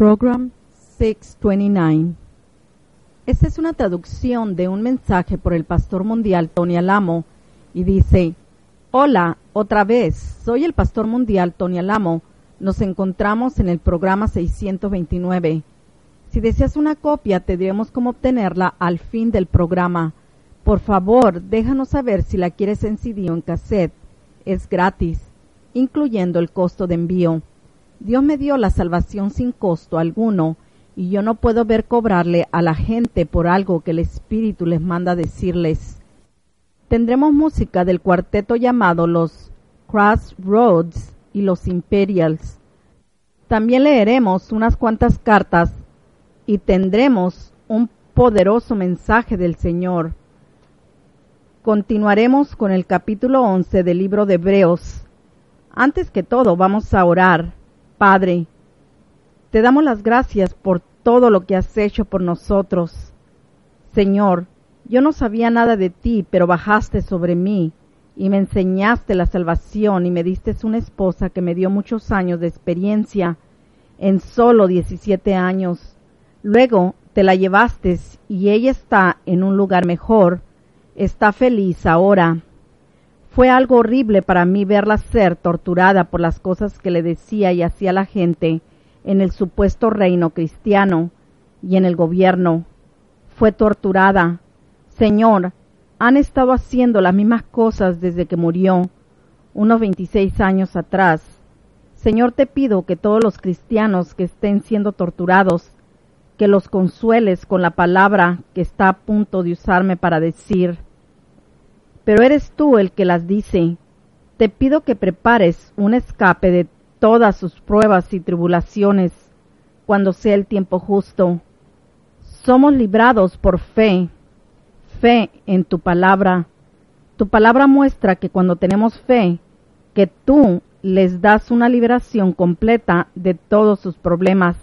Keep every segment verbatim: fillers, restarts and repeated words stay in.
Program seiscientos veintinueve. Esta es una traducción de un mensaje por el pastor mundial Tony Alamo y dice: Hola, otra vez, soy el pastor mundial Tony Alamo. Nos encontramos en el programa seiscientos veintinueve. Si deseas una copia, te diremos cómo obtenerla al fin del programa. Por favor, déjanos saber si la quieres en C D o en cassette. Es gratis, incluyendo el costo de envío. Dios me dio la salvación sin costo alguno, y yo no puedo ver cobrarle a la gente por algo que el Espíritu les manda decirles. Tendremos música del cuarteto llamado los Crossroads y los Imperials. También leeremos unas cuantas cartas y tendremos un poderoso mensaje del Señor. Continuaremos con el capítulo once del libro de Hebreos. Antes que todo, vamos a orar. Padre, te damos las gracias por todo lo que has hecho por nosotros. Señor, yo no sabía nada de ti, pero bajaste sobre mí y me enseñaste la salvación y me diste una esposa que me dio muchos años de experiencia en solo diecisiete años. Luego te la llevaste y ella está en un lugar mejor, está feliz ahora. Fue algo horrible para mí verla ser torturada por las cosas que le decía y hacía la gente en el supuesto reino cristiano y en el gobierno. Fue torturada. Señor, han estado haciendo las mismas cosas desde que murió, unos veintiséis años atrás. Señor, te pido que todos los cristianos que estén siendo torturados, que los consueles con la palabra que está a punto de usarme para decir. Pero eres tú el que las dice. Te pido que prepares un escape de todas sus pruebas y tribulaciones cuando sea el tiempo justo. Somos librados por fe, fe en tu palabra. Tu palabra muestra que cuando tenemos fe, que tú les das una liberación completa de todos sus problemas.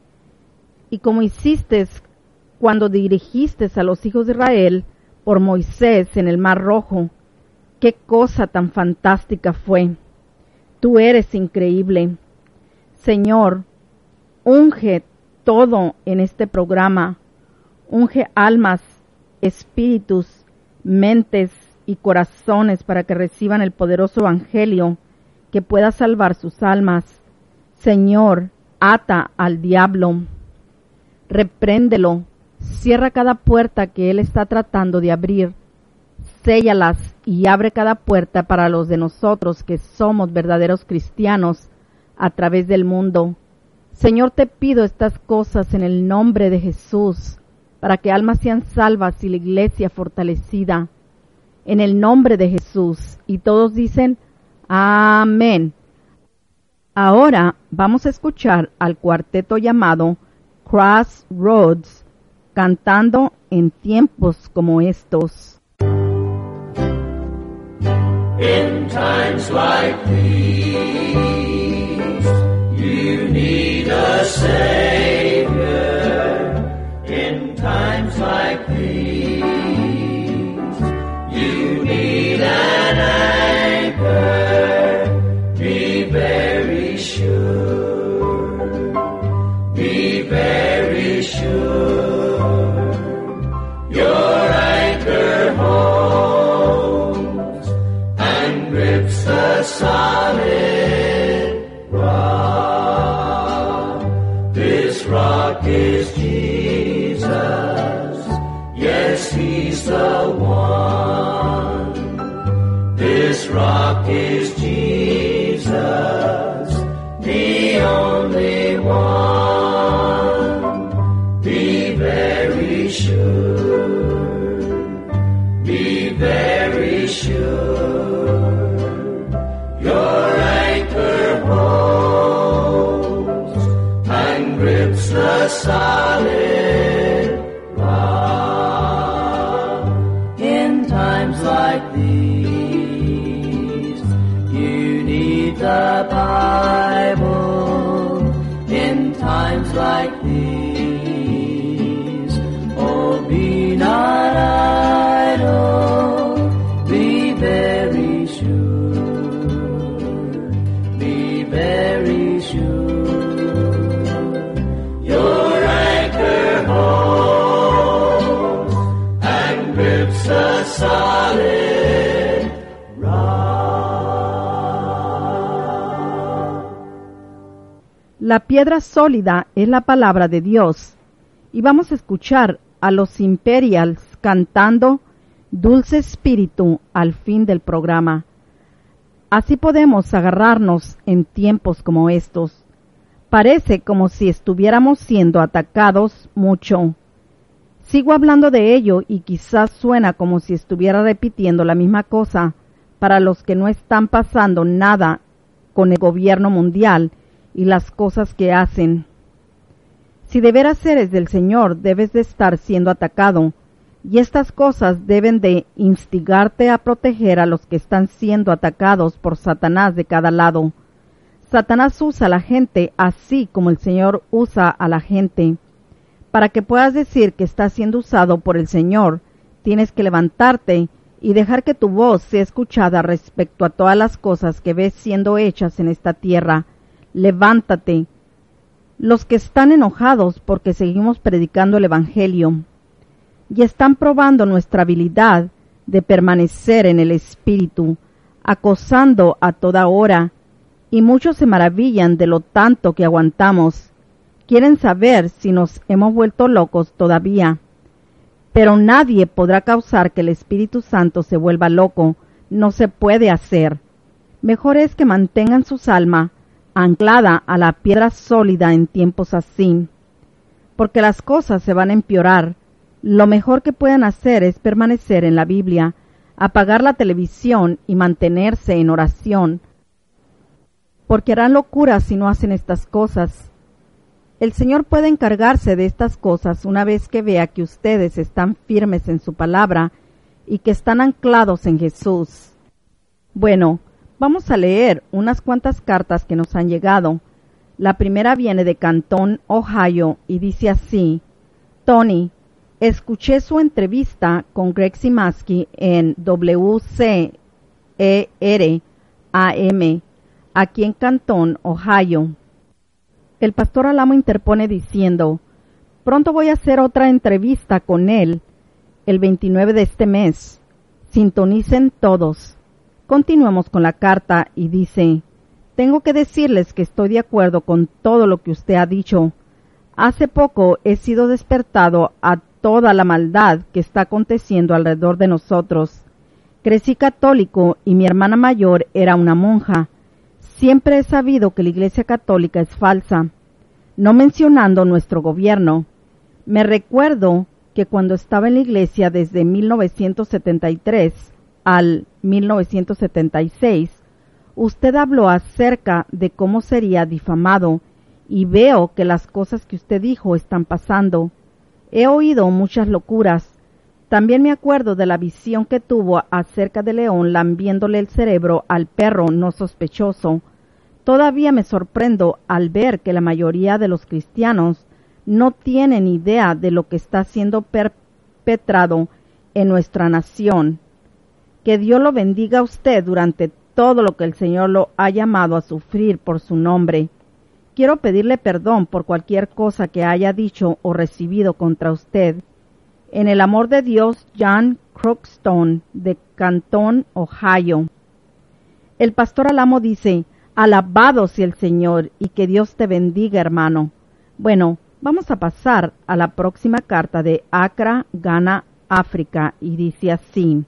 Y como hiciste cuando dirigiste a los hijos de Israel por Moisés en el Mar Rojo, qué cosa tan fantástica fue. Tú eres increíble. Señor, unge todo en este programa. Unge almas, espíritus, mentes y corazones para que reciban el poderoso evangelio que pueda salvar sus almas. Señor, ata al diablo. Repréndelo. Cierra cada puerta que él está tratando de abrir. Séllalas y abre cada puerta para los de nosotros que somos verdaderos cristianos a través del mundo. Señor, te pido estas cosas en el nombre de Jesús, para que almas sean salvas y la iglesia fortalecida. En el nombre de Jesús. Y todos dicen, amén. Ahora vamos a escuchar al cuarteto llamado Crossroads, cantando en tiempos como estos. In times like these, you need a Savior. In times like these, you need an anchor. Be very sure, be very sure. Your anchor holds and grips the solid rock. This rock is Jesus. Yes, He's the one. This rock is Jesus, the only one. Be very sure. Be very sure, your anchor holds and grips the solid rock. In times like these, you need the Bible. In times like these, oh, be not idle, be very sure, be very sure. La piedra sólida es la palabra de Dios. Y vamos a escuchar a los Imperials cantando Dulce Espíritu al fin del programa. Así podemos agarrarnos en tiempos como estos. Parece como si estuviéramos siendo atacados mucho. Sigo hablando de ello y quizás suena como si estuviera repitiendo la misma cosa para los que no están pasando nada con el gobierno mundial y las cosas que hacen. Si de veras eres del Señor, debes de estar siendo atacado, y estas cosas deben de instigarte a proteger a los que están siendo atacados por Satanás de cada lado. Satanás usa a la gente así como el Señor usa a la gente. Para que puedas decir que estás siendo usado por el Señor, tienes que levantarte y dejar que tu voz sea escuchada respecto a todas las cosas que ves siendo hechas en esta tierra. Levántate. Los que están enojados porque seguimos predicando el Evangelio y están probando nuestra habilidad de permanecer en el Espíritu, acosando a toda hora, y muchos se maravillan de lo tanto que aguantamos. Quieren saber si nos hemos vuelto locos todavía. Pero nadie podrá causar que el Espíritu Santo se vuelva loco. No se puede hacer. Mejor es que mantengan sus almas anclada a la piedra sólida en tiempos así, porque las cosas se van a empeorar. Lo mejor que pueden hacer es permanecer en la Biblia, apagar la televisión y mantenerse en oración, porque harán locuras si no hacen estas cosas. El Señor puede encargarse de estas cosas una vez que vea que ustedes están firmes en su palabra y que están anclados en Jesús. Bueno, vamos a leer unas cuantas cartas que nos han llegado. La primera viene de Canton, Ohio, y dice así: Tony, escuché su entrevista con Greg Simaski en W C E R A M, aquí en Canton, Ohio. El pastor Alamo interpone diciendo: pronto voy a hacer otra entrevista con él, el veintinueve de este mes. Sintonicen todos. Continuemos con la carta y dice: tengo que decirles que estoy de acuerdo con todo lo que usted ha dicho. Hace poco he sido despertado a toda la maldad que está aconteciendo alrededor de nosotros. Crecí católico y mi hermana mayor era una monja. Siempre he sabido que la Iglesia Católica es falsa, no mencionando nuestro gobierno. Me recuerdo que cuando estaba en la Iglesia desde mil novecientos setenta y tres al mil novecientos setenta y seis, usted habló acerca de cómo sería difamado, y veo que las cosas que usted dijo están pasando. He oído muchas locuras. También me acuerdo de la visión que tuvo acerca de León lambiéndole el cerebro al perro no sospechoso. Todavía me sorprendo al ver que la mayoría de los cristianos no tienen idea de lo que está siendo perpetrado en nuestra nación. Que Dios lo bendiga a usted durante todo lo que el Señor lo ha llamado a sufrir por su nombre. Quiero pedirle perdón por cualquier cosa que haya dicho o recibido contra usted. En el amor de Dios, John Croxton, de Canton, Ohio. El pastor Alamo dice: alabado sea el Señor y que Dios te bendiga, hermano. Bueno, vamos a pasar a la próxima carta de Accra, Ghana, África, y dice así: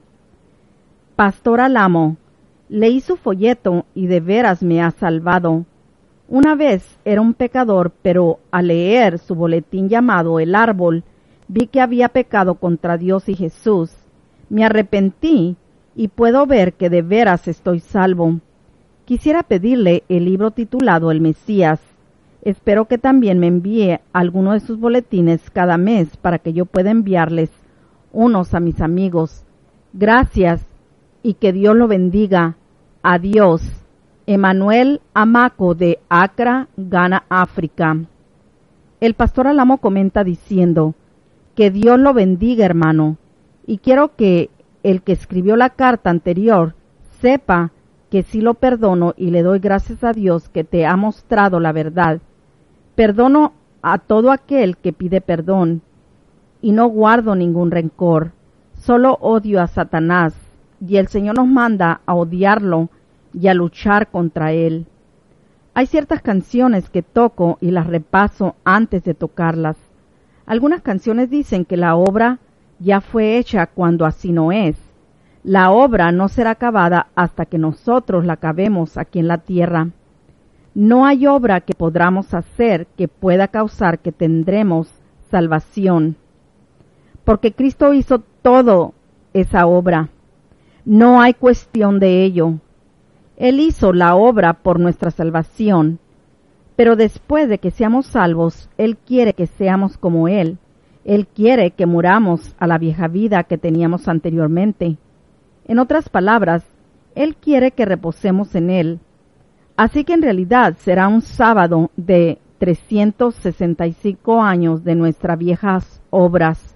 Pastor Alamo, leí su folleto y de veras me ha salvado. Una vez era un pecador, pero al leer su boletín llamado El Árbol, vi que había pecado contra Dios y Jesús. Me arrepentí y puedo ver que de veras estoy salvo. Quisiera pedirle el libro titulado El Mesías. Espero que también me envíe alguno de sus boletines cada mes para que yo pueda enviarles unos a mis amigos. Gracias y que Dios lo bendiga. Adiós. Emanuel Amaco, de Accra, Ghana, África. El pastor Alamo comenta diciendo: que Dios lo bendiga, hermano, y quiero que el que escribió la carta anterior sepa que sí lo perdono y le doy gracias a Dios que te ha mostrado la verdad. Perdono a todo aquel que pide perdón y no guardo ningún rencor. Solo odio a Satanás, y el Señor nos manda a odiarlo y a luchar contra él. Hay ciertas canciones que toco y las repaso antes de tocarlas. Algunas canciones dicen que la obra ya fue hecha cuando así no es. La obra no será acabada hasta que nosotros la acabemos aquí en la tierra. No hay obra que podamos hacer que pueda causar que tendremos salvación, porque Cristo hizo toda esa obra. No hay cuestión de ello. Él hizo la obra por nuestra salvación, pero después de que seamos salvos, Él quiere que seamos como Él. Él quiere que muramos a la vieja vida que teníamos anteriormente. En otras palabras, Él quiere que reposemos en Él. Así que en realidad será un sábado de trescientos sesenta y cinco años de nuestras viejas obras.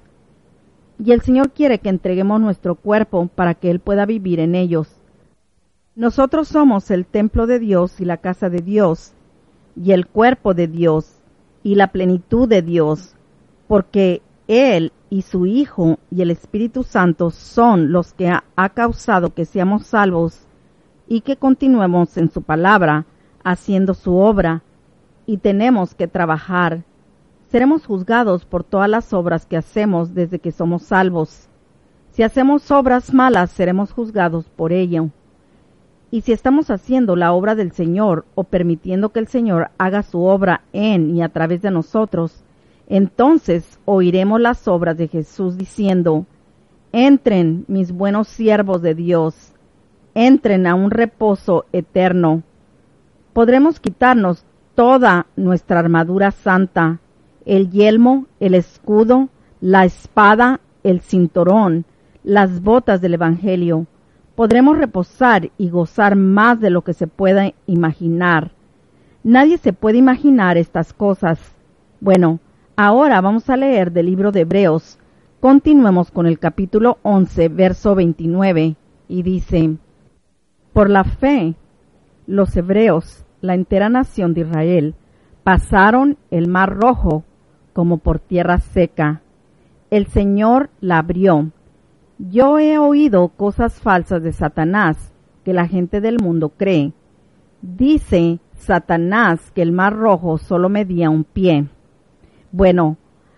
Y el Señor quiere que entreguemos nuestro cuerpo para que Él pueda vivir en ellos. Nosotros somos el templo de Dios y la casa de Dios, y el cuerpo de Dios, y la plenitud de Dios, porque Él y su Hijo y el Espíritu Santo son los que ha, ha causado que seamos salvos y que continuemos en su palabra, haciendo su obra, y tenemos que trabajar. Seremos juzgados por todas las obras que hacemos desde que somos salvos. Si hacemos obras malas, seremos juzgados por ello. Y si estamos haciendo la obra del Señor o permitiendo que el Señor haga su obra en y a través de nosotros, entonces oiremos las obras de Jesús diciendo: entren, mis buenos siervos de Dios, entren a un reposo eterno. Podremos quitarnos toda nuestra armadura santa, el yelmo, el escudo, la espada, el cinturón, las botas del Evangelio. Podremos reposar y gozar más de lo que se pueda imaginar. Nadie se puede imaginar estas cosas. Bueno, ahora vamos a leer del libro de Hebreos. Continuemos con el capítulo once, verso veintinueve, y dice: por la fe, los hebreos, la entera nación de Israel, pasaron el mar Rojo como por tierra seca. El Señor la abrió. Yo he oído cosas falsas de Satanás que la gente del mundo cree. Dice Satanás que el mar Rojo solo medía un pie. Bueno,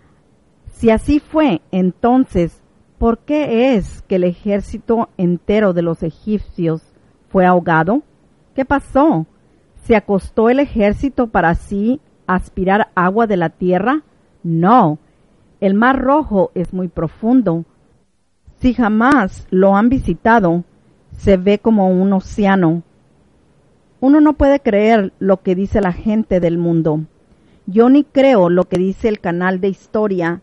si así fue, entonces, ¿por qué es que el ejército entero de los egipcios fue ahogado? ¿Qué pasó? ¿Se acostó el ejército para así aspirar agua de la tierra? No, el mar Rojo es muy profundo. Si jamás lo han visitado, se ve como un océano. Uno no puede creer lo que dice la gente del mundo. Yo ni creo lo que dice el canal de historia.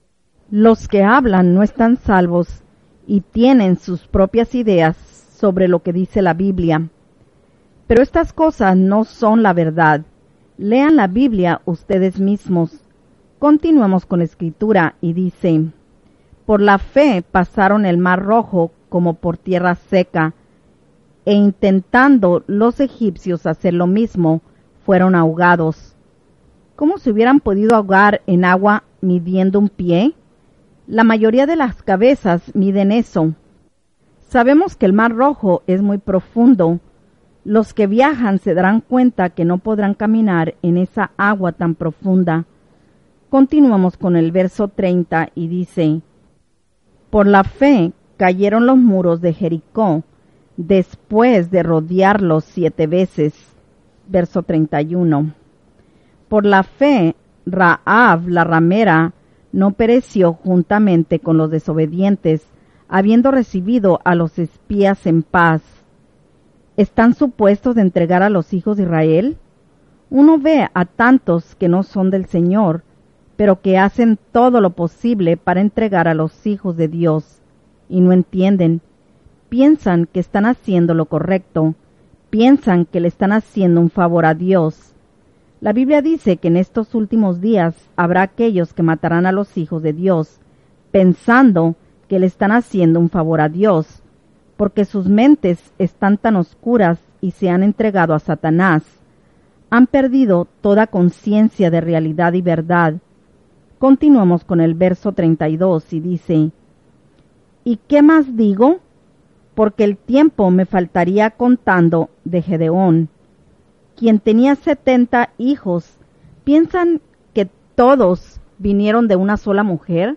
Los que hablan no están salvos y tienen sus propias ideas sobre lo que dice la Biblia. Pero estas cosas no son la verdad. Lean la Biblia ustedes mismos. Continuemos con la escritura y dice: por la fe pasaron el mar Rojo como por tierra seca, e intentando los egipcios hacer lo mismo, fueron ahogados. ¿Cómo se hubieran podido ahogar en agua midiendo un pie? La mayoría de las cabezas miden eso. Sabemos que el mar Rojo es muy profundo. Los que viajan se darán cuenta que no podrán caminar en esa agua tan profunda. Continuamos con el verso treinta y dice: por la fe cayeron los muros de Jericó, después de rodearlos siete veces. Verso treinta y uno. Por la fe, Rahab la ramera no pereció juntamente con los desobedientes, habiendo recibido a los espías en paz. ¿Están supuestos de entregar a los hijos de Israel? Uno ve a tantos que no son del Señor, pero que hacen todo lo posible para entregar a los hijos de Dios, y no entienden. Piensan que están haciendo lo correcto, piensan que le están haciendo un favor a Dios. La Biblia dice que en estos últimos días habrá aquellos que matarán a los hijos de Dios, pensando que le están haciendo un favor a Dios, porque sus mentes están tan oscuras y se han entregado a Satanás. Han perdido toda conciencia de realidad y verdad. Continuamos con el verso treinta y dos y dice: ¿y qué más digo? Porque el tiempo me faltaría contando de Gedeón, quien tenía setenta hijos, ¿piensan que todos vinieron de una sola mujer?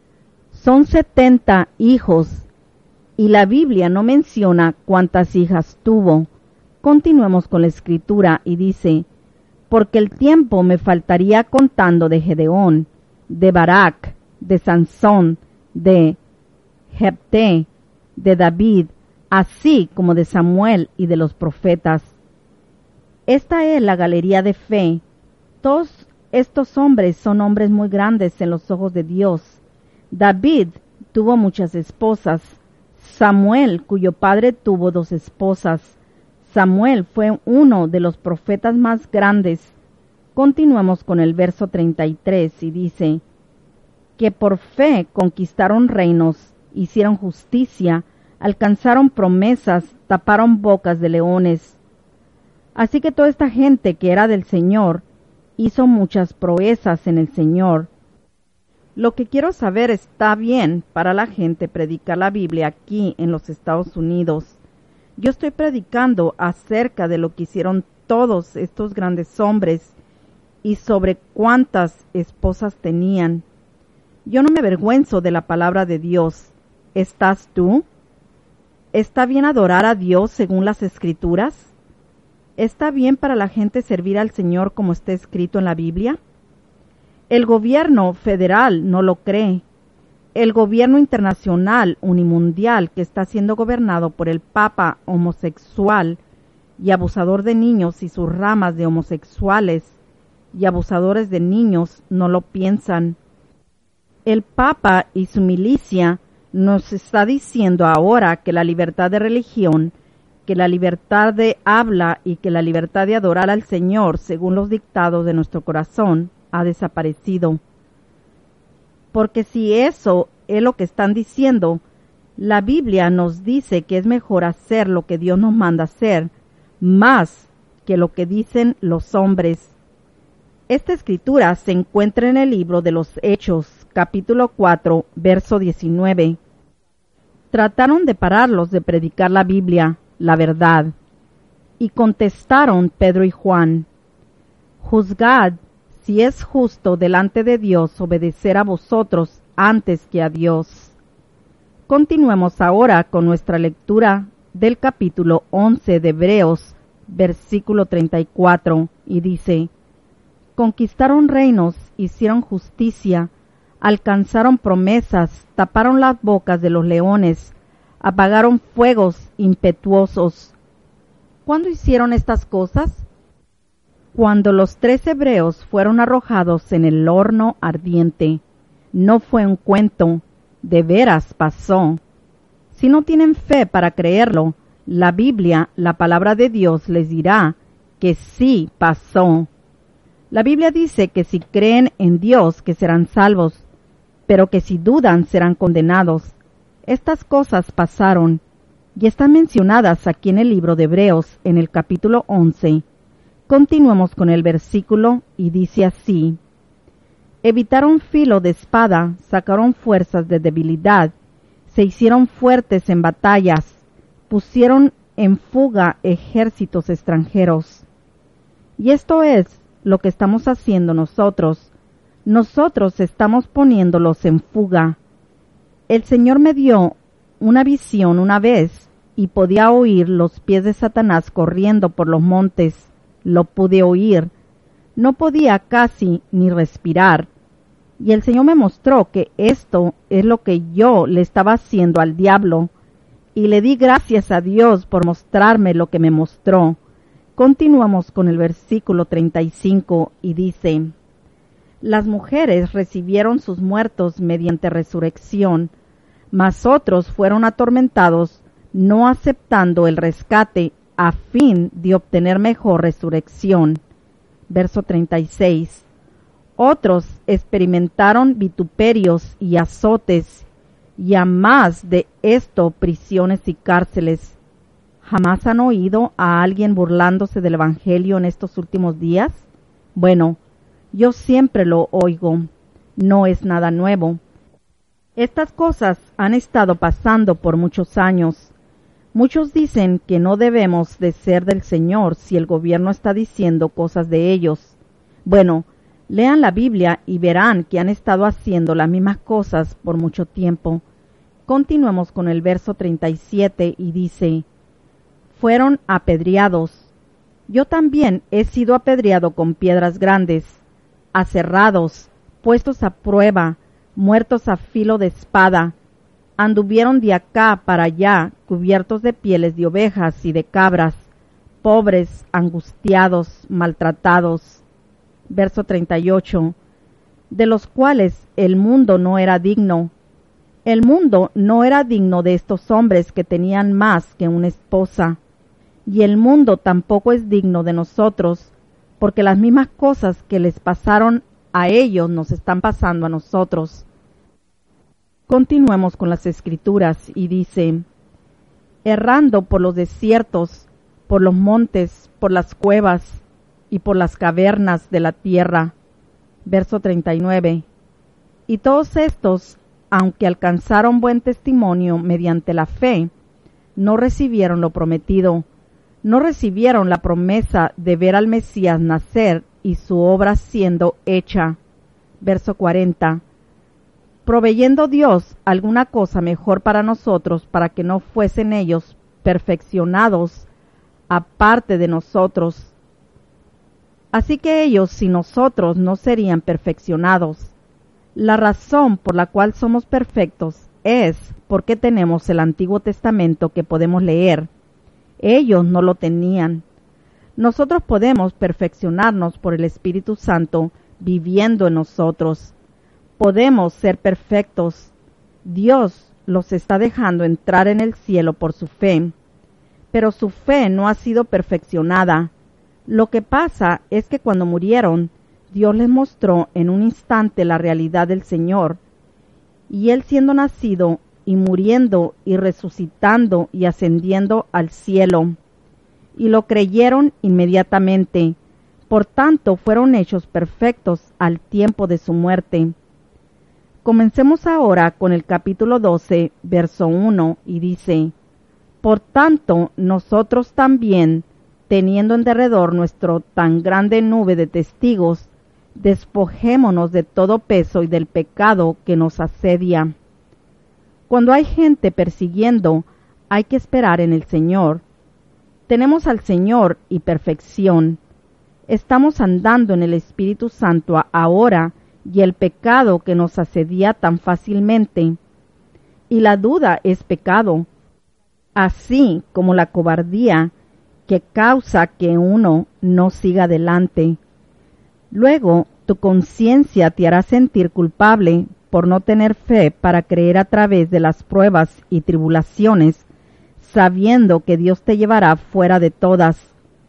Son setenta hijos, y la Biblia no menciona cuántas hijas tuvo. Continuemos con la escritura y dice, porque el tiempo me faltaría contando de Gedeón, de Barak, de Sansón, de Jepté, de David, así como de Samuel y de los profetas. Esta es la galería de fe. Todos estos hombres son hombres muy grandes en los ojos de Dios. David tuvo muchas esposas. Samuel, cuyo padre tuvo dos esposas. Samuel fue uno de los profetas más grandes. Continuamos con el verso treinta y tres y dice, que por fe conquistaron reinos, hicieron justicia, alcanzaron promesas, taparon bocas de leones. Así que toda esta gente que era del Señor hizo muchas proezas en el Señor. Lo que quiero saber, ¿está bien para la gente predicar la Biblia aquí en los Estados Unidos? Yo estoy predicando acerca de lo que hicieron todos estos grandes hombres y sobre cuántas esposas tenían. Yo no me avergüenzo de la palabra de Dios. ¿Estás tú? ¿Está bien adorar a Dios según las Escrituras? ¿Está bien para la gente servir al Señor como está escrito en la Biblia? El gobierno federal no lo cree. El gobierno internacional unimundial que está siendo gobernado por el Papa homosexual y abusador de niños y sus ramas de homosexuales y abusadores de niños no lo piensan. El Papa y su milicia nos está diciendo ahora que la libertad de religión, que la libertad de habla y que la libertad de adorar al Señor según los dictados de nuestro corazón ha desaparecido. Porque si eso es lo que están diciendo, la Biblia nos dice que es mejor hacer lo que Dios nos manda hacer, más que lo que dicen los hombres. Esta escritura se encuentra en el libro de los Hechos, capítulo cuatro, verso diecinueve. Trataron de pararlos de predicar la Biblia, la verdad. Y contestaron Pedro y Juan, juzgad si es justo delante de Dios obedecer a vosotros antes que a Dios. Continuemos ahora con nuestra lectura del capítulo once de Hebreos, versículo treinta y cuatro, y dice, conquistaron reinos, hicieron justicia, alcanzaron promesas, taparon las bocas de los leones, apagaron fuegos impetuosos. ¿Cuándo hicieron estas cosas? Cuando los tres hebreos fueron arrojados en el horno ardiente. No fue un cuento, de veras pasó. Si no tienen fe para creerlo, la Biblia, la palabra de Dios, les dirá que sí pasó. La Biblia dice que si creen en Dios que serán salvos, pero que si dudan serán condenados. Estas cosas pasaron y están mencionadas aquí en el libro de Hebreos, en el capítulo once. Continuemos con el versículo y dice así, evitaron filo de espada, sacaron fuerzas de debilidad, se hicieron fuertes en batallas, pusieron en fuga ejércitos extranjeros. Y esto es lo que estamos haciendo nosotros. Nosotros estamos poniéndolos en fuga. El Señor me dio una visión una vez y podía oír los pies de Satanás corriendo por los montes. Lo pude oír. No podía casi ni respirar. Y el Señor me mostró que esto es lo que yo le estaba haciendo al diablo. Y le di gracias a Dios por mostrarme lo que me mostró. Continuamos con el versículo treinta y cinco y dice, las mujeres recibieron sus muertos mediante resurrección, mas otros fueron atormentados, no aceptando el rescate a fin de obtener mejor resurrección. Verso treinta y seis. Otros experimentaron vituperios y azotes, y a más de esto prisiones y cárceles. ¿Jamás han oído a alguien burlándose del Evangelio en estos últimos días? Bueno, yo siempre lo oigo. No es nada nuevo. Estas cosas han estado pasando por muchos años. Muchos dicen que no debemos de ser del Señor si el gobierno está diciendo cosas de ellos. Bueno, lean la Biblia y verán que han estado haciendo las mismas cosas por mucho tiempo. Continuemos con el verso treinta y siete y dice: fueron apedreados. Yo también he sido apedreado con piedras grandes, aserrados, puestos a prueba, muertos a filo de espada. Anduvieron de acá para allá, cubiertos de pieles de ovejas y de cabras, pobres, angustiados, maltratados. Verso treinta y ocho. De los cuales el mundo no era digno. El mundo no era digno de estos hombres que tenían más que una esposa. Y el mundo tampoco es digno de nosotros, porque las mismas cosas que les pasaron a ellos nos están pasando a nosotros. Continuemos con las escrituras y dice: errando por los desiertos, por los montes, por las cuevas y por las cavernas de la tierra. Verso treinta y nueve. Y todos estos, aunque alcanzaron buen testimonio mediante la fe, no recibieron lo prometido, no recibieron la promesa de ver al Mesías nacer y su obra siendo hecha. Verso cuarenta. Proveyendo Dios alguna cosa mejor para nosotros, para que no fuesen ellos perfeccionados aparte de nosotros. Así que ellos sin nosotros no serían perfeccionados. La razón por la cual somos perfectos es porque tenemos el Antiguo Testamento que podemos leer. Ellos no lo tenían. Nosotros podemos perfeccionarnos por el Espíritu Santo viviendo en nosotros. Podemos ser perfectos. Dios los está dejando entrar en el cielo por su fe. Pero su fe no ha sido perfeccionada. Lo que pasa es que cuando murieron, Dios les mostró en un instante la realidad del Señor. Y Él siendo nacido y muriendo y resucitando y ascendiendo al cielo. Y lo creyeron inmediatamente. Por tanto, fueron hechos perfectos al tiempo de su muerte. Comencemos ahora con el capítulo doce, verso uno, y dice: por tanto, nosotros también, teniendo en derredor nuestro tan grande nube de testigos, despojémonos de todo peso y del pecado que nos asedia. Cuando hay gente persiguiendo, hay que esperar en el Señor. Tenemos al Señor y perfección. Estamos andando en el Espíritu Santo ahora, y el pecado que nos asedia tan fácilmente. Y la duda es pecado, así como la cobardía que causa que uno no siga adelante. Luego, tu conciencia te hará sentir culpable por no tener fe para creer a través de las pruebas y tribulaciones, sabiendo que Dios te llevará fuera de todas.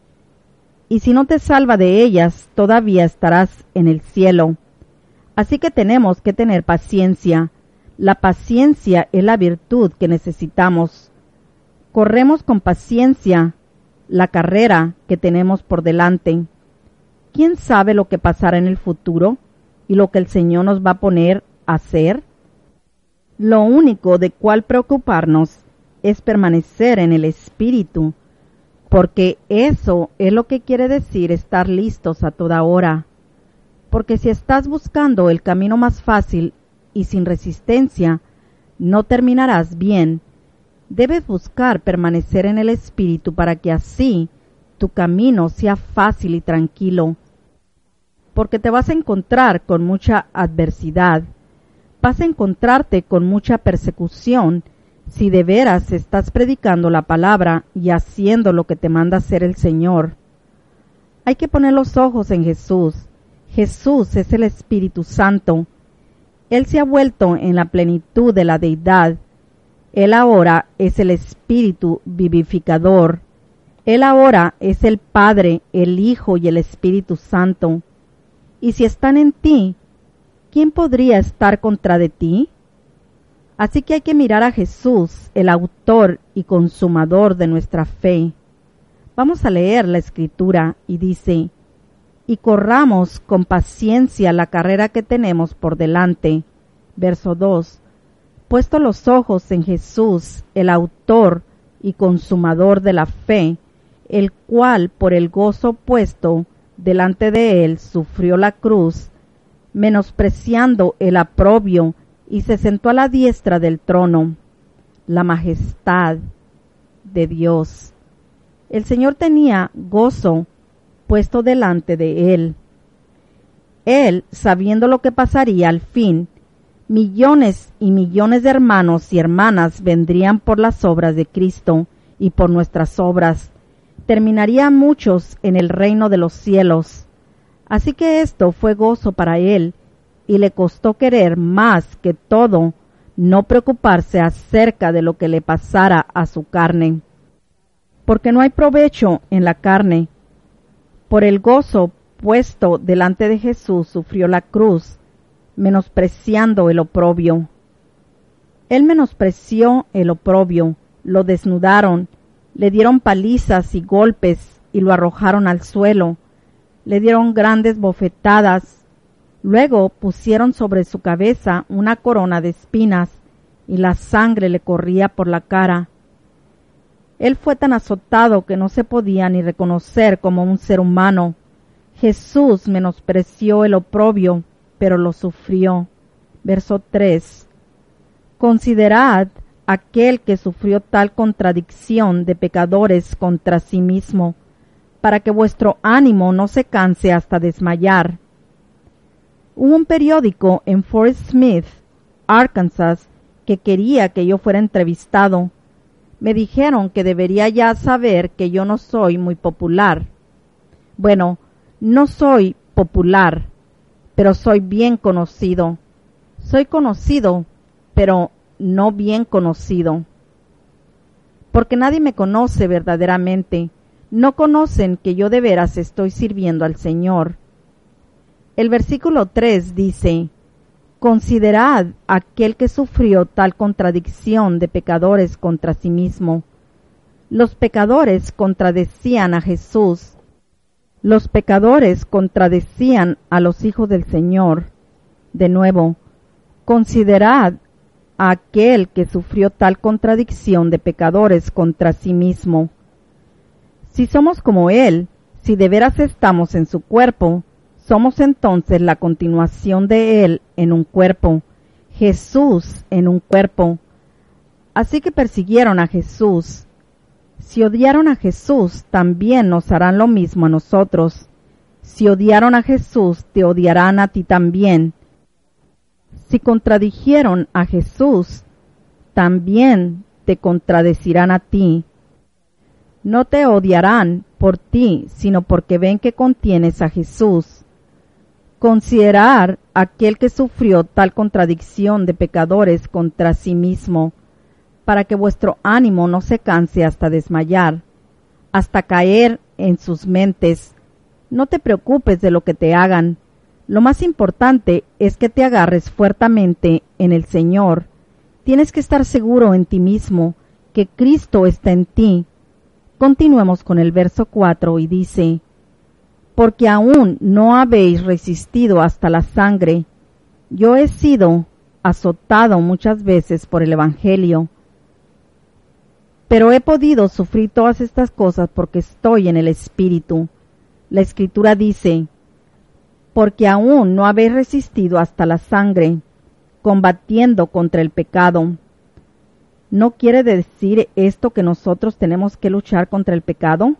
Y si no te salva de ellas, todavía estarás en el cielo. Así que tenemos que tener paciencia. La paciencia es la virtud que necesitamos. Corremos con paciencia la carrera que tenemos por delante. ¿Quién sabe lo que pasará en el futuro y lo que el Señor nos va a poner a hacer? Lo único de cual preocuparnos es permanecer en el Espíritu, porque eso es lo que quiere decir estar listos a toda hora. Porque si estás buscando el camino más fácil y sin resistencia, no terminarás bien. Debes buscar permanecer en el Espíritu para que así tu camino sea fácil y tranquilo. Porque te vas a encontrar con mucha adversidad. Vas a encontrarte con mucha persecución si de veras estás predicando la palabra y haciendo lo que te manda hacer el Señor. Hay que poner los ojos en Jesús. Jesús es el Espíritu Santo. Él se ha vuelto en la plenitud de la deidad. Él ahora es el Espíritu vivificador. Él ahora es el Padre, el Hijo y el Espíritu Santo. Y si están en ti, ¿quién podría estar contra de ti? Así que hay que mirar a Jesús, el autor y consumador de nuestra fe. Vamos a leer la Escritura y dice: y corramos con paciencia la carrera que tenemos por delante. Verso dos. Puesto los ojos en Jesús, el autor y consumador de la fe, el cual por el gozo puesto delante de él sufrió la cruz, menospreciando el oprobio, y se sentó a la diestra del trono, la majestad de Dios. El Señor tenía gozo puesto delante de él. Él, sabiendo lo que pasaría al fin, millones y millones de hermanos y hermanas vendrían por las obras de Cristo y por nuestras obras. Terminarían muchos en el reino de los cielos. Así que esto fue gozo para él, y le costó querer más que todo no preocuparse acerca de lo que le pasara a su carne. Porque no hay provecho en la carne. Por el gozo puesto delante de Jesús sufrió la cruz, menospreciando el oprobio. Él menospreció el oprobio, lo desnudaron, le dieron palizas y golpes y lo arrojaron al suelo, le dieron grandes bofetadas, luego pusieron sobre su cabeza una corona de espinas y la sangre le corría por la cara. Él fue tan azotado que no se podía ni reconocer como un ser humano. Jesús menospreció el oprobio, pero lo sufrió. Verso tres. Considerad aquel que sufrió tal contradicción de pecadores contra sí mismo, para que vuestro ánimo no se canse hasta desmayar. Hubo un periódico en Fort Smith, Arkansas, que quería que yo fuera entrevistado. Me dijeron que debería ya saber que yo no soy muy popular. Bueno, no soy popular, pero soy bien conocido. Soy conocido, pero no bien conocido. Porque nadie me conoce verdaderamente. No conocen que yo de veras estoy sirviendo al Señor. El versículo tres dice: Considerad aquel que sufrió tal contradicción de pecadores contra sí mismo. Los pecadores contradecían a Jesús. Los pecadores contradecían a los hijos del Señor. De nuevo, considerad a aquel que sufrió tal contradicción de pecadores contra sí mismo. Si somos como Él, si de veras estamos en su cuerpo, somos entonces la continuación de Él en un cuerpo, Jesús en un cuerpo. Así que persiguieron a Jesús. Si odiaron a Jesús, también nos harán lo mismo a nosotros. Si odiaron a Jesús, te odiarán a ti también. Si contradijeron a Jesús, también te contradecirán a ti. No te odiarán por ti, sino porque ven que contienes a Jesús. Considerar aquel que sufrió tal contradicción de pecadores contra sí mismo, para que vuestro ánimo no se canse hasta desmayar, hasta caer en sus mentes. No te preocupes de lo que te hagan. Lo más importante es que te agarres fuertemente en el Señor. Tienes que estar seguro en ti mismo, que Cristo está en ti. Continuemos con el verso cuatro y dice: Porque aún no habéis resistido hasta la sangre. Yo he sido azotado muchas veces por el Evangelio, pero he podido sufrir todas estas cosas porque estoy en el Espíritu. La Escritura dice: Porque aún no habéis resistido hasta la sangre, combatiendo contra el pecado. ¿No quiere decir esto que nosotros tenemos que luchar contra el pecado?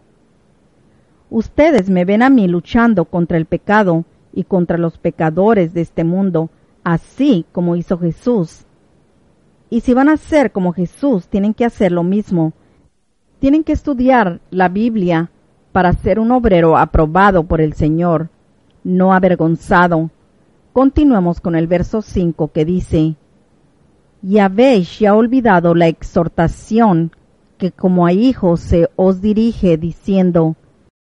Ustedes me ven a mí luchando contra el pecado y contra los pecadores de este mundo, así como hizo Jesús. Y si van a ser como Jesús, tienen que hacer lo mismo. Tienen que estudiar la Biblia para ser un obrero aprobado por el Señor, no avergonzado. Continuemos con el verso cinco que dice: Y habéis ya olvidado la exhortación que como a hijos se os dirige, diciendo: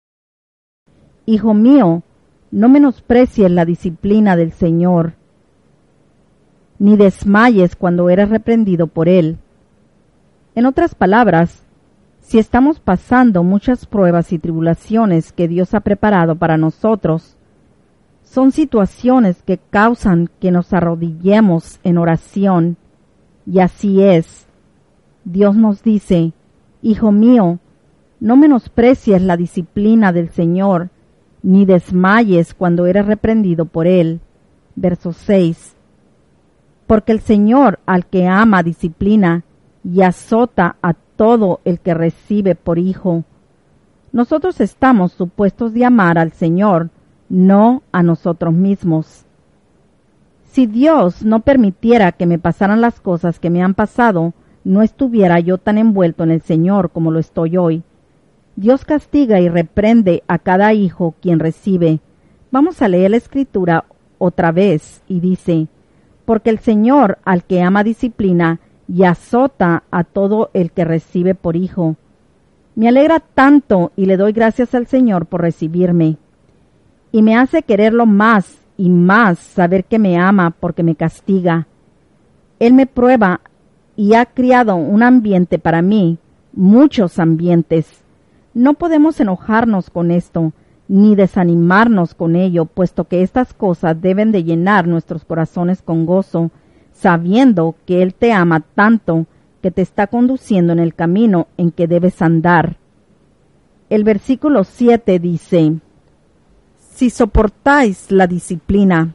Hijo mío, no menosprecies la disciplina del Señor, ni desmayes cuando eres reprendido por Él. En otras palabras, si estamos pasando muchas pruebas y tribulaciones que Dios ha preparado para nosotros, son situaciones que causan que nos arrodillemos en oración. Y así es. Dios nos dice: Hijo mío, no menosprecies la disciplina del Señor, ni desmayes cuando eres reprendido por Él. Verso seis. Porque el Señor al que ama disciplina y azota a todo el que recibe por hijo. Nosotros estamos supuestos de amar al Señor, no a nosotros mismos. Si Dios no permitiera que me pasaran las cosas que me han pasado, no estuviera yo tan envuelto en el Señor como lo estoy hoy. Dios castiga y reprende a cada hijo quien recibe. Vamos a leer la Escritura otra vez y dice, porque el Señor al que ama disciplina y azota a todo el que recibe por hijo. Me alegra tanto y le doy gracias al Señor por recibirme. Y me hace quererlo más y más saber que me ama porque me castiga. Él me prueba y ha creado un ambiente para mí, muchos ambientes. No podemos enojarnos con esto, ni desanimarnos con ello, puesto que estas cosas deben de llenar nuestros corazones con gozo, sabiendo que Él te ama tanto que te está conduciendo en el camino en que debes andar. El versículo siete dice, si soportáis la disciplina,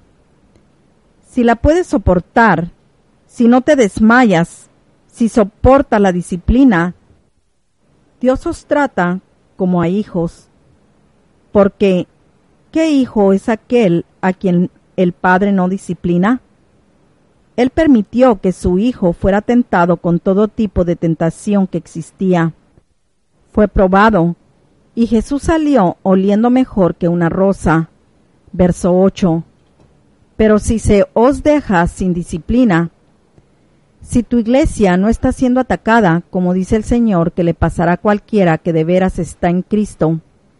si la puedes soportar, si no te desmayas, si soportas la disciplina, Dios os trata como a hijos, porque ¿qué hijo es aquel a quien el Padre no disciplina? Él permitió que su Hijo fuera tentado con todo tipo de tentación que existía. Fue probado, y Jesús salió oliendo mejor que una rosa. Verso ocho. Pero si se os deja sin disciplina, si tu iglesia no está siendo atacada, como dice el Señor que le pasará a cualquiera que de veras está en Cristo,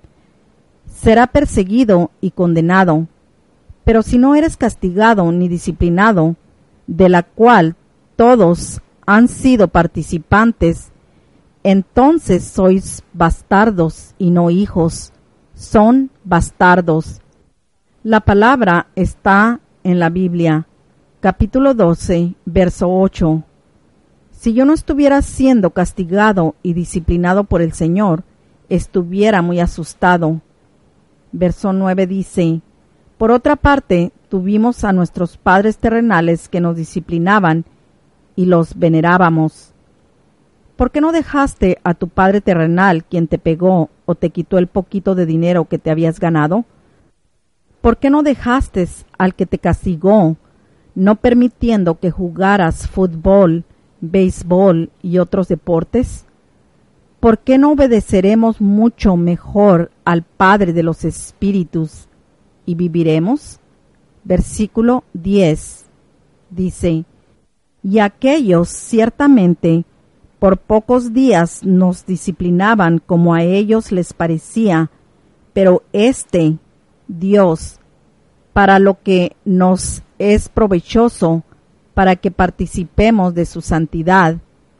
será perseguido y condenado. Pero si no eres castigado ni disciplinado, de la cual todos han sido participantes, entonces sois bastardos y no hijos. Son bastardos. La palabra está en la Biblia, capítulo doce, verso ocho. Si yo no estuviera siendo castigado y disciplinado por el Señor, estuviera muy asustado. Verso nueve dice, por otra parte, tuvimos a nuestros padres terrenales que nos disciplinaban y los venerábamos. ¿Por qué no dejaste a tu padre terrenal quien te pegó o te quitó el poquito de dinero que te habías ganado? ¿Por qué no dejaste al que te castigó, no permitiendo que jugaras fútbol, béisbol y otros deportes? ¿Por qué no obedeceremos mucho mejor al Padre de los Espíritus y viviremos? Versículo diez dice, y aquellos ciertamente por pocos días nos disciplinaban como a ellos les parecía, pero este Dios, para lo que nos es provechoso, para que participemos de su santidad.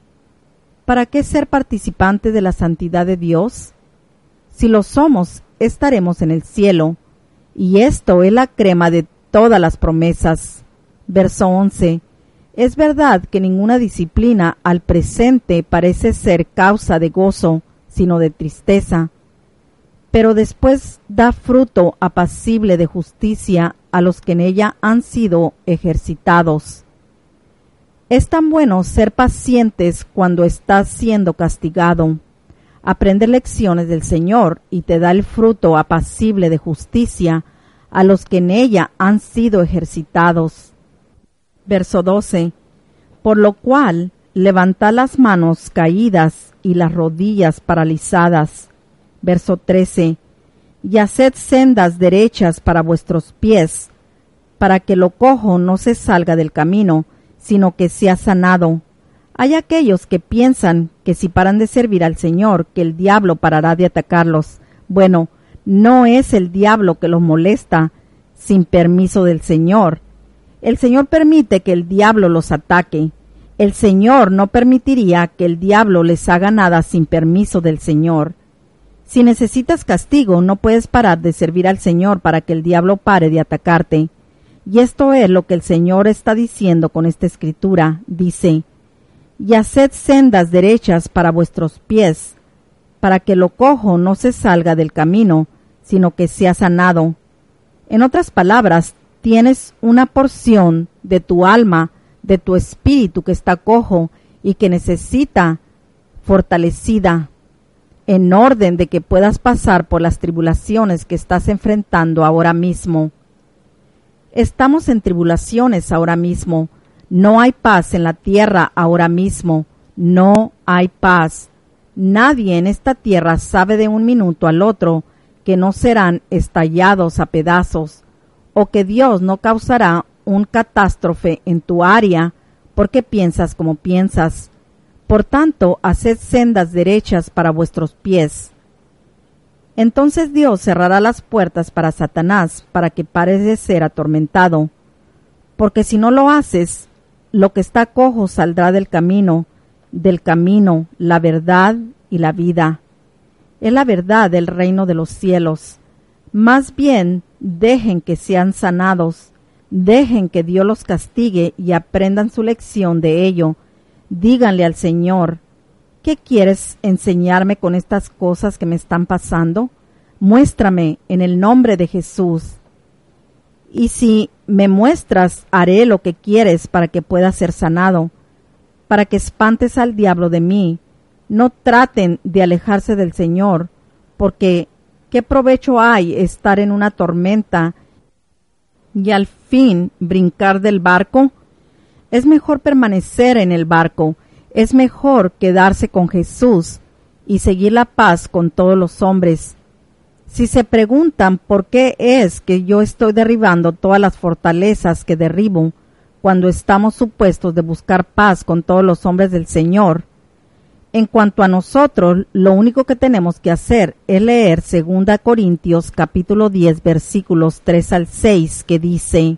¿Para qué ser participantes de la santidad de Dios? Si lo somos, estaremos en el cielo, y esto es la crema de todas las promesas. Verso once. Es verdad que ninguna disciplina al presente parece ser causa de gozo, sino de tristeza, pero después da fruto apacible de justicia a los que en ella han sido ejercitados. Es tan bueno ser pacientes cuando estás siendo castigado. Aprende lecciones del Señor y te da el fruto apacible de justicia a los que en ella han sido ejercitados. Verso doce. Por lo cual, levantad las manos caídas y las rodillas paralizadas. Verso trece. Y haced sendas derechas para vuestros pies, para que lo cojo no se salga del camino, sino que sea sanado. Hay aquellos que piensan que si paran de servir al Señor, que el diablo parará de atacarlos. Bueno, no es el diablo que los molesta sin permiso del Señor. El Señor permite que el diablo los ataque. El Señor no permitiría que el diablo les haga nada sin permiso del Señor. Si necesitas castigo, no puedes parar de servir al Señor para que el diablo pare de atacarte. Y esto es lo que el Señor está diciendo con esta escritura. Dice, y haced sendas derechas para vuestros pies, para que lo cojo no se salga del camino, sino que sea sanado. En otras palabras, tienes una porción de tu alma, de tu espíritu que está cojo y que necesita fortalecida, en orden de que puedas pasar por las tribulaciones que estás enfrentando ahora mismo. Estamos en tribulaciones ahora mismo. No hay paz en la tierra ahora mismo. No hay paz. Nadie en esta tierra sabe de un minuto al otro que no serán estallados a pedazos, o que Dios no causará un catástrofe en tu área porque piensas como piensas. Por tanto, haced sendas derechas para vuestros pies. Entonces Dios cerrará las puertas para Satanás, para que pare de ser atormentado. Porque si no lo haces, lo que está cojo saldrá del camino, del camino, la verdad y la vida. Es la verdad del reino de los cielos. Más bien, dejen que sean sanados, dejen que Dios los castigue y aprendan su lección de ello. Díganle al Señor, ¿qué quieres enseñarme con estas cosas que me están pasando? Muéstrame en el nombre de Jesús. Y si me muestras, haré lo que quieres para que pueda ser sanado, para que espantes al diablo de mí. No traten de alejarse del Señor, porque ¿qué provecho hay estar en una tormenta y al fin brincar del barco? Es mejor permanecer en el barco, es mejor quedarse con Jesús y seguir la paz con todos los hombres. Si se preguntan por qué es que yo estoy derribando todas las fortalezas que derribo, cuando estamos supuestos de buscar paz con todos los hombres del Señor, en cuanto a nosotros, lo único que tenemos que hacer es leer segunda Corintios capítulo diez versículos tres al seis, que dice,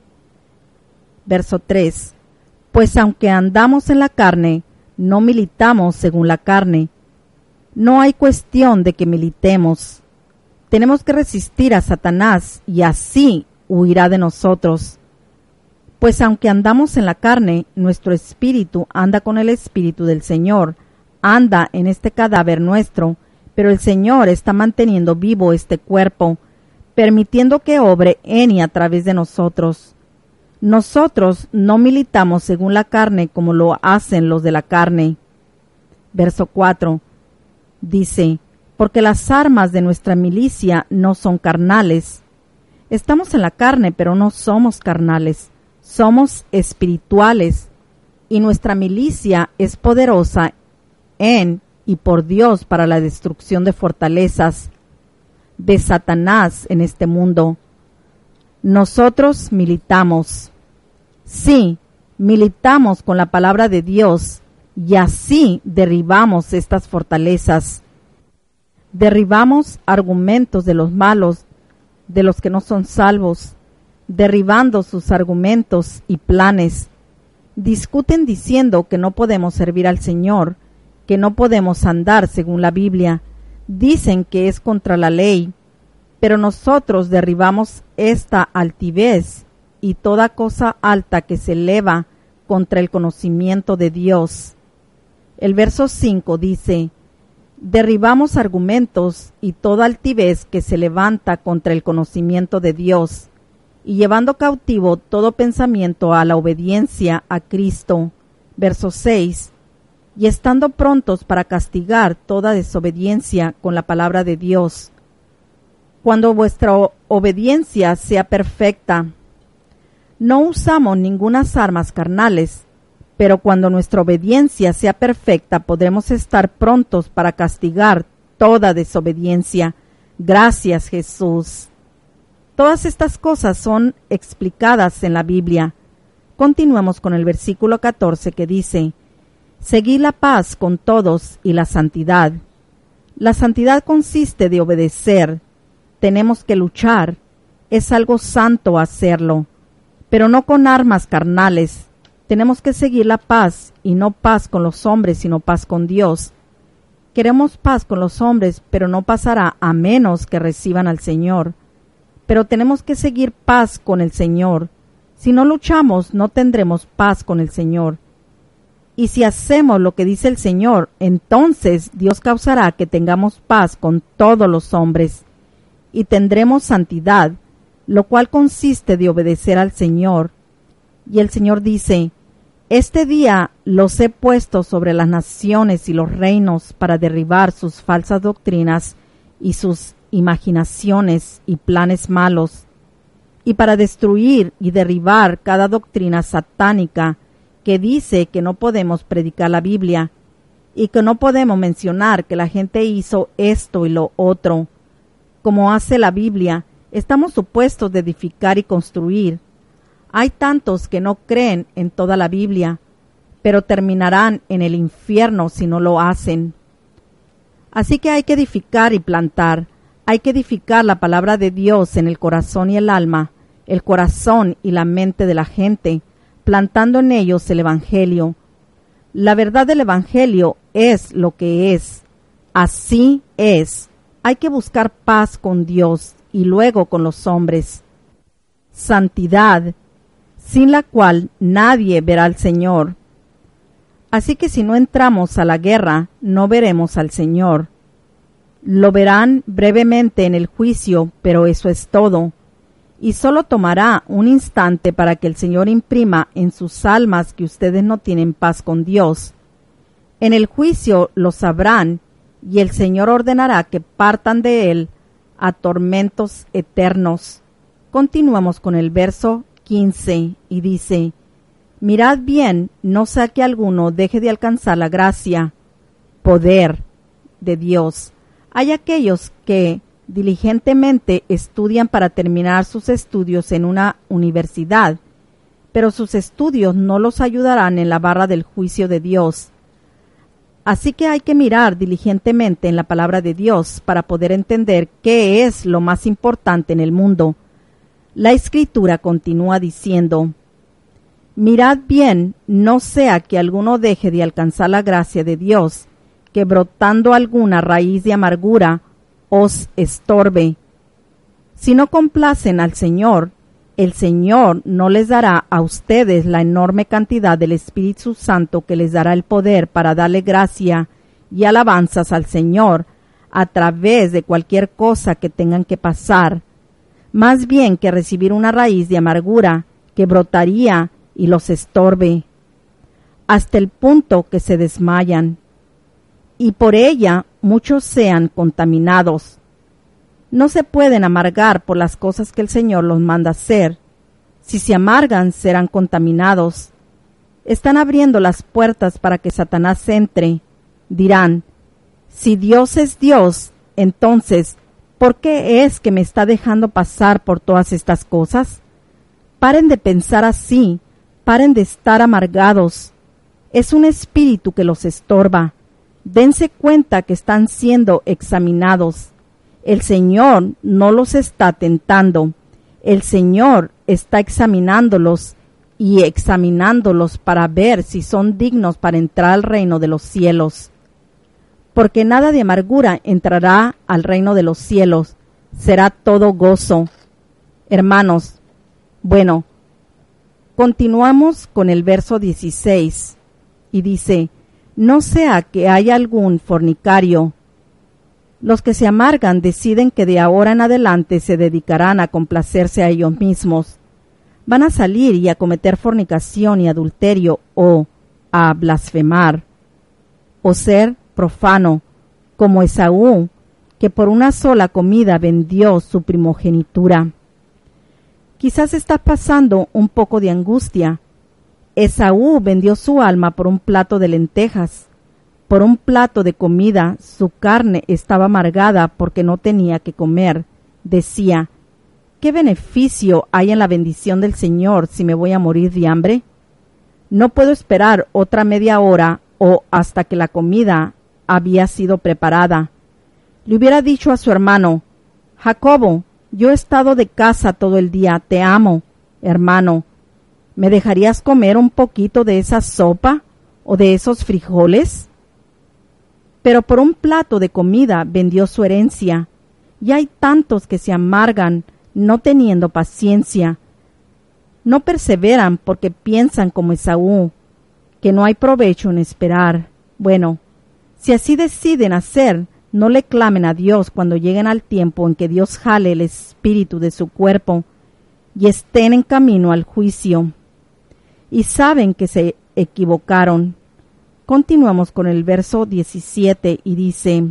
verso tres, pues aunque andamos en la carne, no militamos según la carne. No hay cuestión de que militemos. Tenemos que resistir a Satanás y así huirá de nosotros. Pues aunque andamos en la carne, nuestro espíritu anda con el espíritu del Señor, anda en este cadáver nuestro, pero el Señor está manteniendo vivo este cuerpo, permitiendo que obre en y a través de nosotros. Nosotros no militamos según la carne como lo hacen los de la carne. Verso cuatro dice, porque las armas de nuestra milicia no son carnales. Estamos en la carne, pero no somos carnales, somos espirituales, y nuestra milicia es poderosa en y por Dios para la destrucción de fortalezas de Satanás en este mundo. Nosotros militamos. Sí, militamos con la palabra de Dios y así derribamos estas fortalezas. Derribamos argumentos de los malos, de los que no son salvos, derribando sus argumentos y planes. Discuten diciendo que no podemos servir al Señor, que no podemos andar según la Biblia. Dicen que es contra la ley, pero nosotros derribamos esta altivez y toda cosa alta que se eleva contra el conocimiento de Dios. El verso cinco dice, derribamos argumentos y toda altivez que se levanta contra el conocimiento de Dios, y llevando cautivo todo pensamiento a la obediencia a Cristo. Verso seis, y estando prontos para castigar toda desobediencia con la palabra de Dios. Cuando vuestra obediencia sea perfecta, no usamos ningunas armas carnales, pero cuando nuestra obediencia sea perfecta podremos estar prontos para castigar toda desobediencia. Gracias, Jesús. Todas estas cosas son explicadas en la Biblia. Continuemos con el versículo catorce que dice, seguid la paz con todos y la santidad. La santidad consiste de obedecer. Tenemos que luchar. Es algo santo hacerlo, pero no con armas carnales. Tenemos que seguir la paz, y no paz con los hombres, sino paz con Dios. Queremos paz con los hombres, pero no pasará a menos que reciban al Señor. Pero tenemos que seguir paz con el Señor. Si no luchamos, no tendremos paz con el Señor. Y si hacemos lo que dice el Señor, entonces Dios causará que tengamos paz con todos los hombres y tendremos santidad, lo cual consiste de obedecer al Señor. Y el Señor dice, este día los he puesto sobre las naciones y los reinos para derribar sus falsas doctrinas y sus imaginaciones y planes malos, y para destruir y derribar cada doctrina satánica que dice que no podemos predicar la Biblia y que no podemos mencionar que la gente hizo esto y lo otro. Como hace la Biblia, estamos supuestos de edificar y construir. Hay tantos que no creen en toda la Biblia, pero terminarán en el infierno si no lo hacen. Así que hay que edificar y plantar. Hay que edificar la palabra de Dios en el corazón y el alma, el corazón y la mente de la gente, plantando en ellos el Evangelio. La verdad del Evangelio es lo que es. Así es. Hay que buscar paz con Dios y luego con los hombres. Santidad, sin la cual nadie verá al Señor. Así que si no entramos a la guerra, no veremos al Señor. Lo verán brevemente en el juicio, pero eso es todo. Y solo tomará un instante para que el Señor imprima en sus almas que ustedes no tienen paz con Dios. En el juicio lo sabrán, y el Señor ordenará que partan de él a tormentos eternos. Continuamos con el verso quince, y dice, mirad bien, no sea que alguno deje de alcanzar la gracia, poder de Dios. Hay aquellos que diligentemente estudian para terminar sus estudios en una universidad, pero sus estudios no los ayudarán en la barra del juicio de Dios. Así que hay que mirar diligentemente en la palabra de Dios para poder entender qué es lo más importante en el mundo. La Escritura continúa diciendo, mirad bien, no sea que alguno deje de alcanzar la gracia de Dios, que brotando alguna raíz de amargura os estorbe. Si no complacen al Señor, el Señor no les dará a ustedes la enorme cantidad del Espíritu Santo que les dará el poder para darle gracia y alabanzas al Señor a través de cualquier cosa que tengan que pasar, más bien que recibir una raíz de amargura que brotaría y los estorbe, hasta el punto que se desmayan, y por ella muchos sean contaminados. No se pueden amargar por las cosas que el Señor los manda hacer. Si se amargan, serán contaminados. Están abriendo las puertas para que Satanás entre. Dirán, si Dios es Dios, entonces, ¿por qué es que me está dejando pasar por todas estas cosas? Paren de pensar así, paren de estar amargados. Es un espíritu que los estorba. Dense cuenta que están siendo examinados. El Señor no los está tentando. El Señor está examinándolos y examinándolos para ver si son dignos para entrar al reino de los cielos. Porque nada de amargura entrará al reino de los cielos. Será todo gozo. Hermanos, bueno, continuamos con el verso dieciséis y dice, no sea que haya algún fornicario. Los que se amargan deciden que de ahora en adelante se dedicarán a complacerse a ellos mismos. Van a salir y a cometer fornicación y adulterio o a blasfemar o ser profano, como Esaú, que por una sola comida vendió su primogenitura. Quizás está pasando un poco de angustia. Esaú vendió su alma por un plato de lentejas. Por un plato de comida, su carne estaba amargada porque no tenía que comer. Decía, ¿qué beneficio hay en la bendición del Señor si me voy a morir de hambre? No puedo esperar otra media hora o hasta que la comida había sido preparada. Le hubiera dicho a su hermano, Jacobo, yo he estado de casa todo el día, te amo, hermano. ¿Me dejarías comer un poquito de esa sopa o de esos frijoles? Pero por un plato de comida vendió su herencia, y hay tantos que se amargan no teniendo paciencia. No perseveran porque piensan como Esaú, que no hay provecho en esperar. Bueno, si así deciden hacer, no le clamen a Dios cuando lleguen al tiempo en que Dios jale el espíritu de su cuerpo y estén en camino al juicio. Y saben que se equivocaron. Continuamos con el verso diecisiete y dice: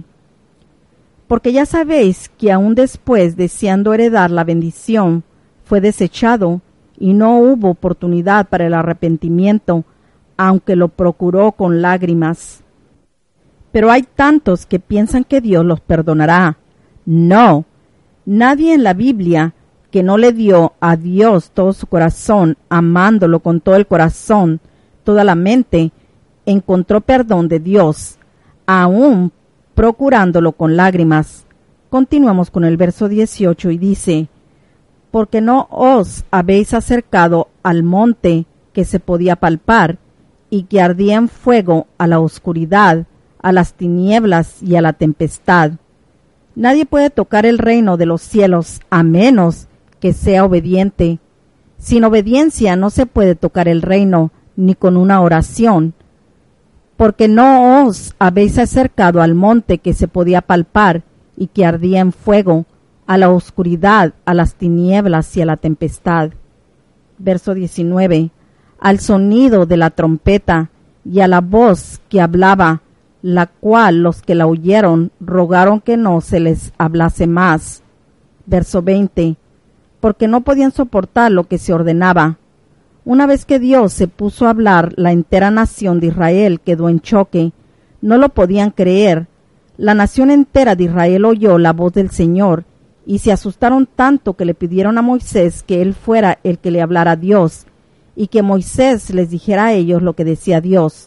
porque ya sabéis que aún después, deseando heredar la bendición, fue desechado y no hubo oportunidad para el arrepentimiento, aunque lo procuró con lágrimas. Pero hay tantos que piensan que Dios los perdonará. No, nadie en la Biblia que no le dio a Dios todo su corazón, amándolo con todo el corazón, toda la mente, encontró perdón de Dios, aún procurándolo con lágrimas. Continuamos con el verso dieciocho y dice: porque no os habéis acercado al monte que se podía palpar y que ardía en fuego, a la oscuridad, a las tinieblas y a la tempestad. Nadie puede tocar el reino de los cielos a menos que sea obediente. Sin obediencia no se puede tocar el reino, ni con una oración. Porque no os habéis acercado al monte que se podía palpar y que ardía en fuego, a la oscuridad, a las tinieblas y a la tempestad. Verso diecinueve. Al sonido de la trompeta y a la voz que hablaba, la cual los que la oyeron rogaron que no se les hablase más. Verso veinte. Porque no podían soportar lo que se ordenaba. Una vez que Dios se puso a hablar, la entera nación de Israel quedó en choque. No lo podían creer. La nación entera de Israel oyó la voz del Señor y se asustaron tanto que le pidieron a Moisés que él fuera el que le hablara a Dios y que Moisés les dijera a ellos lo que decía Dios.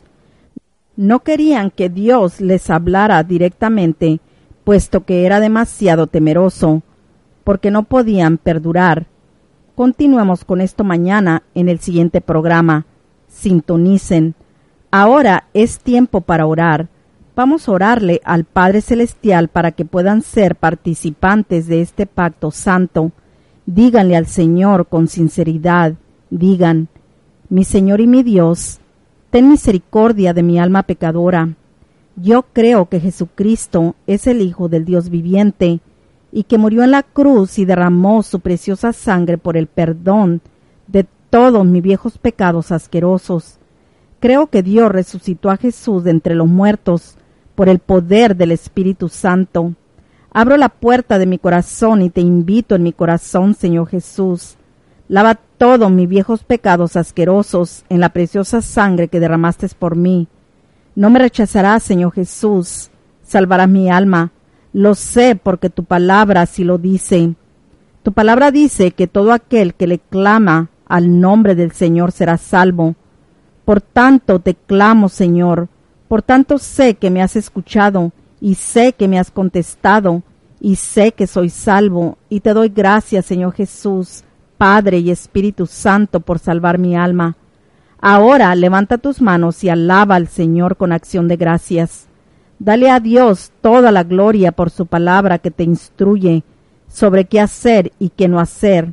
No querían que Dios les hablara directamente, puesto que era demasiado temeroso, porque no podían perdurar. Continuemos con esto mañana en el siguiente programa. Sintonicen. Ahora es tiempo para orar. Vamos a orarle al Padre Celestial para que puedan ser participantes de este pacto santo. Díganle al Señor con sinceridad. Digan: mi Señor y mi Dios, ten misericordia de mi alma pecadora. Yo creo que Jesucristo es el Hijo del Dios viviente y que murió en la cruz y derramó su preciosa sangre por el perdón de todos mis viejos pecados asquerosos. Creo que Dios resucitó a Jesús de entre los muertos por el poder del Espíritu Santo. Abro la puerta de mi corazón y te invito en mi corazón, Señor Jesús. Lava todos mis viejos pecados asquerosos en la preciosa sangre que derramaste por mí. No me rechazarás, Señor Jesús. Salvarás mi alma. Lo sé porque tu palabra así lo dice. Tu palabra dice que todo aquel que le clama al nombre del Señor será salvo. Por tanto te clamo, Señor. Por tanto sé que me has escuchado y sé que me has contestado y sé que soy salvo. Y te doy gracias, Señor Jesús, Padre y Espíritu Santo, por salvar mi alma. Ahora levanta tus manos y alaba al Señor con acción de gracias. Dale a Dios toda la gloria por su palabra que te instruye sobre qué hacer y qué no hacer.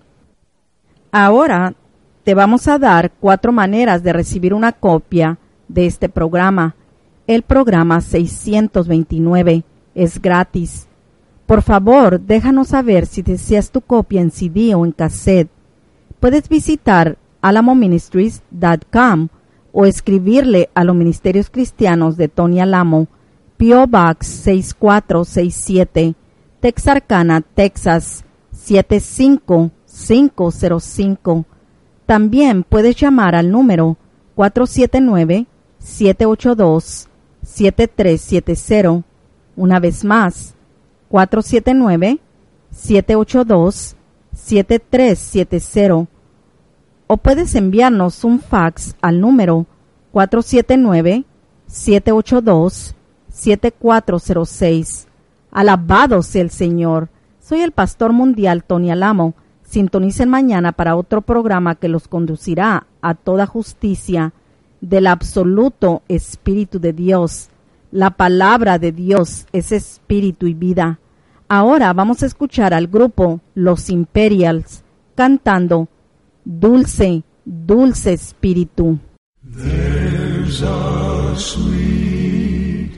Ahora te vamos a dar cuatro maneras de recibir una copia de este programa. El programa seiscientos veintinueve es gratis. Por favor, déjanos saber si deseas tu copia en C D o en cassette. Puedes visitar alamo ministries punto com o escribirle a los Ministerios Cristianos de Tony Alamo, P O Box seis cuatro seis siete, Texarkana, Texas siete cinco cinco cero cinco. También puedes llamar al número cuatro siete nueve, siete ocho dos, siete tres siete cero. Una vez más, cuatro siete nueve, siete ocho dos, siete tres siete cero. O puedes enviarnos un fax al número cuatro siete nueve, siete ocho dos, siete cuatro cero seis. Alabado sea el Señor. Soy el pastor mundial Tony Alamo. Sintonicen mañana para otro programa que los conducirá a toda justicia del absoluto Espíritu de Dios. La palabra de Dios es espíritu y vida. Ahora vamos a escuchar al grupo Los Imperials cantando Dulce, dulce espíritu. There's There's a sweet,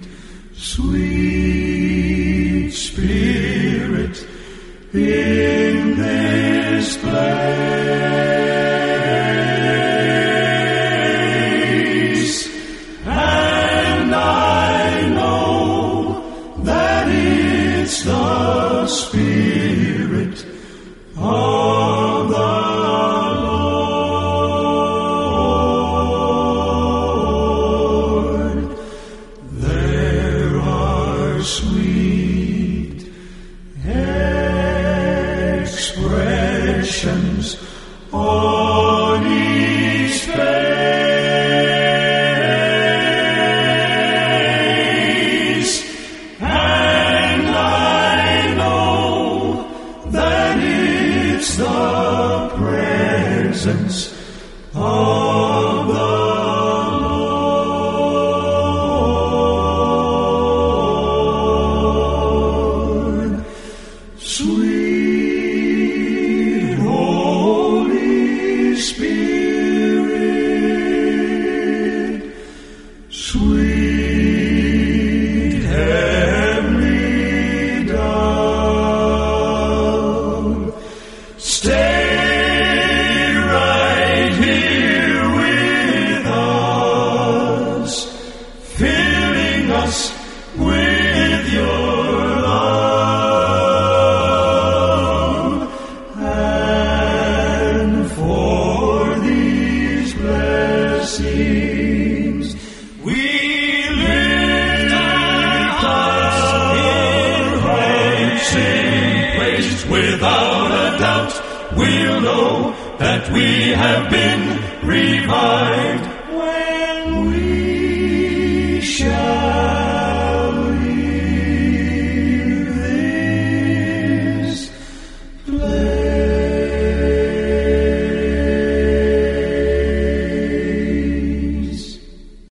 sweet spirit in this place, and I know that it's the Spirit of the Lord. There are sweet expressions on His face, and I know that it's the presence of the Lord. Sweet Holy Spirit, sweet Heavenly Dove, stay right here with us, filling us with your love, and for these blessings we lift our hearts in praise. Without a doubt we'll know that we have been revived